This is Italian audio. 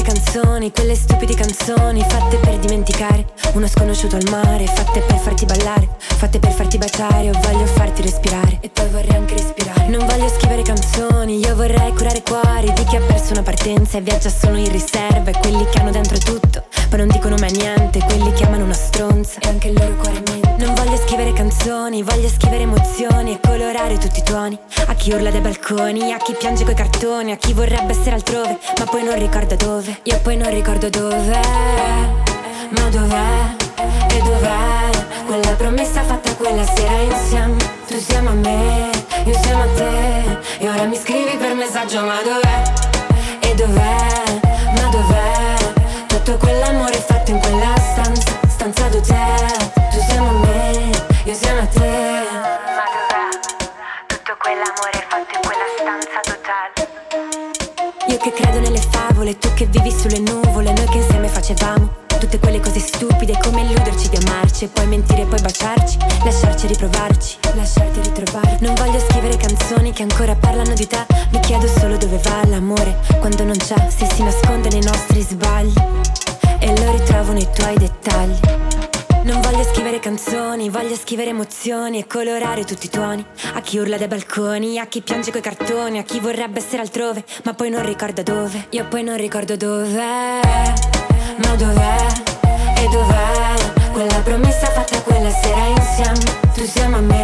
canzoni, quelle stupide canzoni fatte per dimenticare uno sconosciuto al mare, fatte per farti ballare, fatte per farti baciare. Io voglio farti respirare e poi vorrei anche respirare. Non voglio scrivere canzoni, io vorrei curare cuori di chi ha perso una partenza e viaggia solo in riserva, e quelli che hanno dentro tutto poi non dicono mai niente, quelli che amano una stronza e anche il loro cuore mente. Non voglio scrivere canzoni, voglio scrivere emozioni e colorare tutti i tuoni. A chi urla dai balconi, a chi piange coi cartoni, a chi vorrebbe essere altrove ma poi non ricorda dove. Io poi non ricordo dov'è, ma dov'è e dov'è quella promessa fatta quella sera insieme. Tu siamo a me, io siamo a te, e ora mi scrivi per messaggio, ma dov'è e dov'è, ma dov'è tutto quell'amore fatto in quella stanza d'hotel. Tu siamo a me, io siamo a te, ma dov'è tutto quell'amore fatto in quella stanza d'hotel. Io che credo nelle favole, tu che vivi sulle nuvole, noi che insieme facevamo tutte quelle cose stupide, come illuderci di amarci e poi mentire e poi baciarci, lasciarci riprovarci, lasciarti ritrovare. Non voglio scrivere canzoni che ancora parlano di te, mi chiedo solo dove va l'amore quando non c'è, se si nasconde nei nostri sbagli e lo ritrovo nei tuoi dettagli. Non voglio scrivere canzoni, voglio scrivere emozioni e colorare tutti i tuoni. A chi urla dai balconi, a chi piange coi cartoni, a chi vorrebbe essere altrove ma poi non ricorda dove. Io poi non ricordo dov'è, ma dov'è e dov'è quella promessa fatta quella sera insieme. Tu siamo a me,